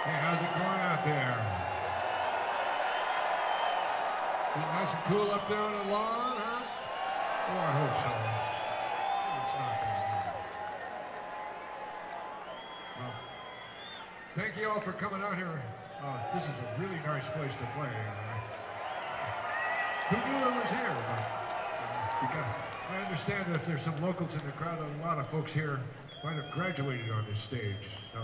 Hey, how's it going out there? Is it nice and cool up there on the lawn, huh? Oh, I hope so. It's not bad here. Well, thank you all for coming out here. This is a really nice place to play. Who knew it was here? But, I understand that if there's some locals in the crowd, a lot of folks here might have graduated on this stage. So,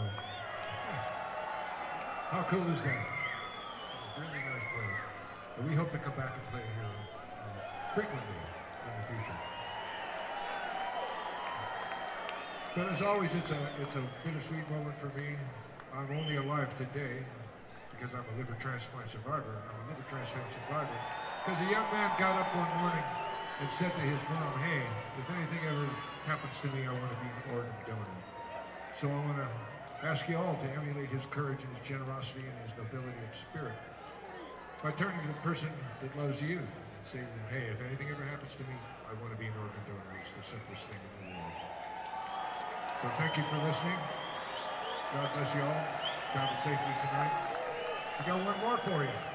how cool is that? It's a really nice place. And we hope to come back and play here frequently in the future. But as always, it's a bittersweet moment for me. I'm only alive today because I'm a liver transplant survivor. I'm a liver transplant survivor because a young man got up one morning and said to his mom, "Hey, if anything ever happens to me, I want to be an organ donor." So I want to ask you all to emulate his courage and his generosity and his nobility of spirit by turning to the person that loves you and saying to them, "Hey, if anything ever happens to me, I want to be an organ donor." It's the simplest thing in the world. So thank you for listening. God bless you all. Travel safely tonight. I got one more for you.